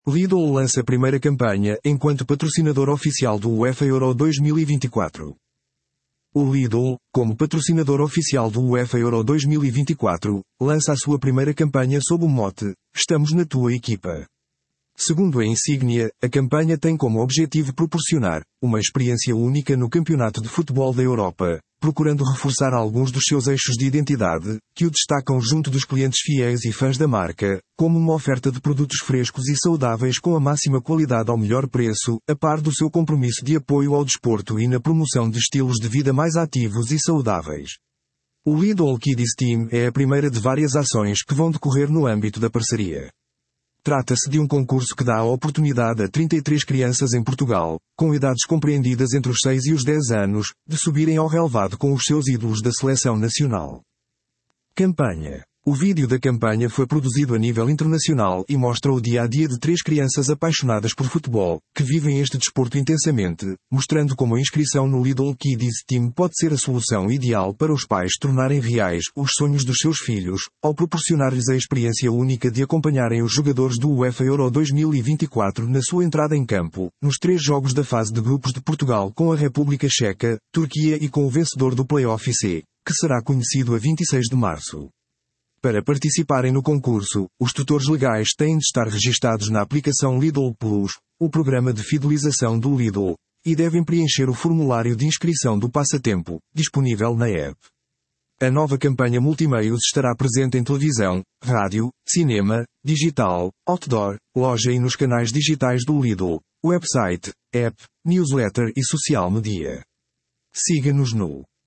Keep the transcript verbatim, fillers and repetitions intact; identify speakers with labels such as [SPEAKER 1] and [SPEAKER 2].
[SPEAKER 1] Lidl lança primeira campanha enquanto patrocinador oficial do UEFA Euro dois mil e vinte e quatro. O Lidl, como patrocinador oficial do UEFA Euro dois mil e vinte e quatro, lança a sua primeira campanha sob o mote "Estamos na tua equipa". Segundo a insígnia, a campanha tem como objetivo proporcionar uma experiência única no campeonato de futebol da Europa, procurando reforçar alguns dos seus eixos de identidade, que o destacam junto dos clientes fiéis e fãs da marca, como uma oferta de produtos frescos e saudáveis com a máxima qualidade ao melhor preço, a par do seu compromisso de apoio ao desporto e na promoção de estilos de vida mais ativos e saudáveis. O Lidl Kids Team é a primeira de várias ações que vão decorrer no âmbito da parceria. Trata-se de um concurso que dá a oportunidade a trinta e três crianças em Portugal, com idades compreendidas entre os seis e os dez anos, de subirem ao relvado com os seus ídolos da seleção nacional. Campanha. O vídeo da campanha foi produzido a nível internacional e mostra o dia-a-dia de três crianças apaixonadas por futebol, que vivem este desporto intensamente, mostrando como a inscrição no Lidl Kids Team pode ser a solução ideal para os pais tornarem reais os sonhos dos seus filhos, ao proporcionar-lhes a experiência única de acompanharem os jogadores do UEFA Euro dois mil e vinte e quatro na sua entrada em campo, nos três jogos da fase de grupos de Portugal com a República Checa, Turquia e com o vencedor do Play-Off C, que será conhecido a vinte e seis de março. Para participarem no concurso, os tutores legais têm de estar registados na aplicação Lidl Plus, o programa de fidelização do Lidl, e devem preencher o formulário de inscrição do passatempo, disponível na app. A nova campanha multimeios estará presente em televisão, rádio, cinema, digital, outdoor, loja e nos canais digitais do Lidl, website, app, newsletter e social media. Siga-nos no